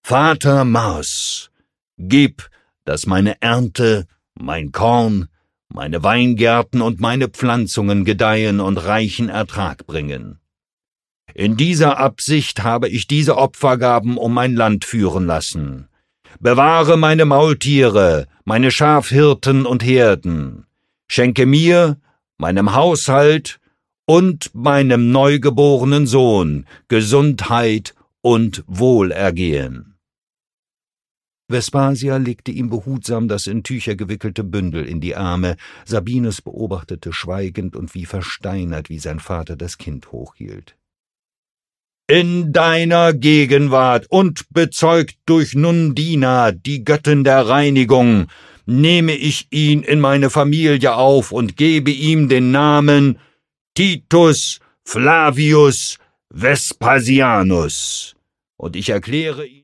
Vater Mars, gib, dass meine Ernte, mein Korn, meine Weingärten und meine Pflanzungen gedeihen und reichen Ertrag bringen. In dieser Absicht habe ich diese Opfergaben um mein Land führen lassen. Bewahre meine Maultiere, meine Schafhirten und Herden. Schenke mir, meinem Haushalt und meinem neugeborenen Sohn Gesundheit und Wohlergehen. Vespasia legte ihm behutsam das in Tücher gewickelte Bündel in die Arme. Sabinus beobachtete schweigend und wie versteinert, wie sein Vater das Kind hochhielt. »In deiner Gegenwart und bezeugt durch Nundina, die Göttin der Reinigung, nehme ich ihn in meine Familie auf und gebe ihm den Namen Titus Flavius Vespasianus, und ich erkläre ihn